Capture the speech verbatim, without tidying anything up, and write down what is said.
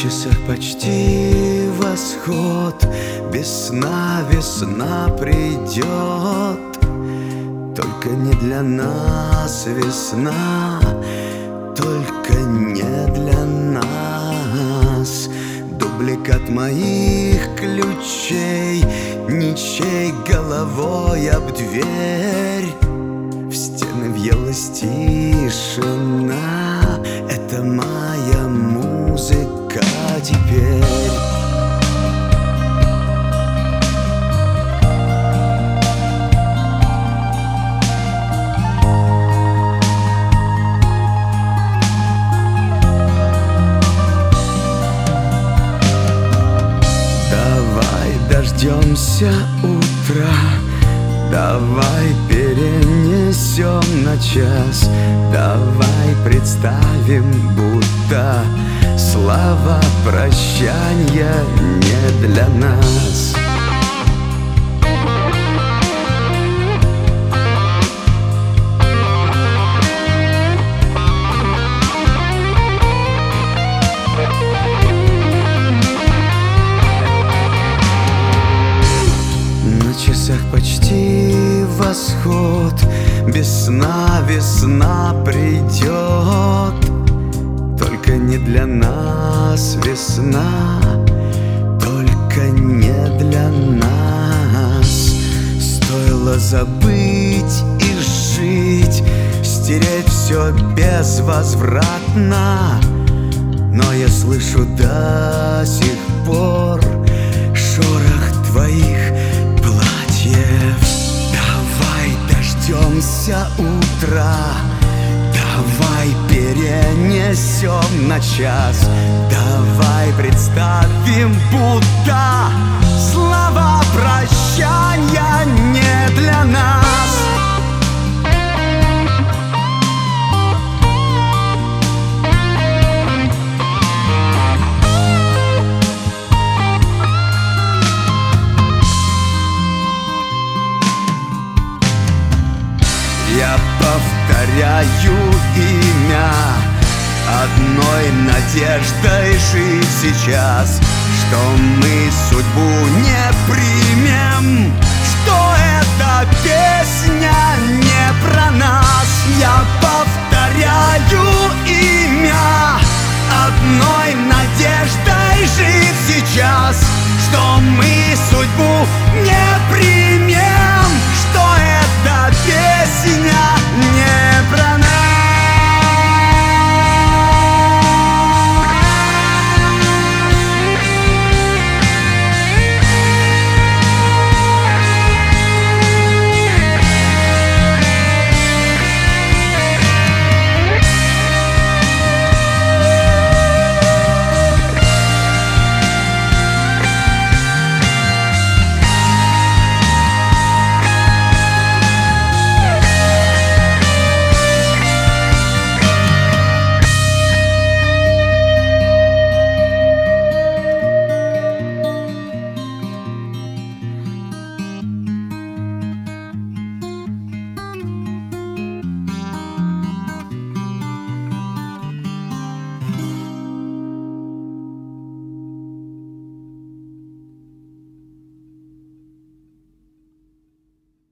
часах почти восход, без сна весна придет. Только не для нас весна, только не для нас. Дубликат моих ключей, ничей головой об дверь. В стены въелась тишина, это моя музыка теперь. Дождемся утра, давай перенесем на час. Давай представим, будто слова прощания не для нас. На часах почти восход, без сна весна придет. Только не для нас весна, только не для нас. Стоило забыть и жить, стереть все безвозвратно. Но я слышу до сих пор шорох твоих платьев. Давай дождемся утра, давай перенесем на час. Давай представим, будто слова прощания не для нас. Я повторяю имя, одной надеждой жить сейчас, что мы судьбу не примем, что эта песня не про нас.